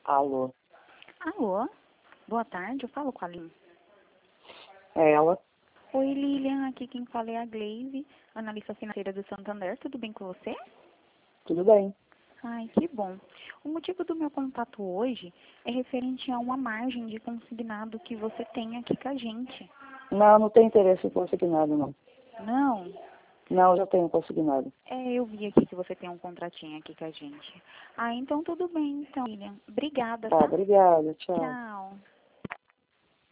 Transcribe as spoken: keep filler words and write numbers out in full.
Alô? Alô? Boa tarde, eu falo com a Lilian. É ela? Oi, Lilian, aqui quem fala é a Gleive, analista financeira do Santander. Tudo bem com você? Tudo bem. Ai, que bom. O motivo do meu contato hoje é referente a uma margem de consignado que você tem aqui com a gente. Não, não tenho interesse em consignado, não. Não? Não, já tenho consignado. É, eu vi aqui que você tem um contratinho aqui com a gente. Ah, então tudo bem, então, Lilian. Obrigada, Tá, tá? obrigada. Tchau. Tchau.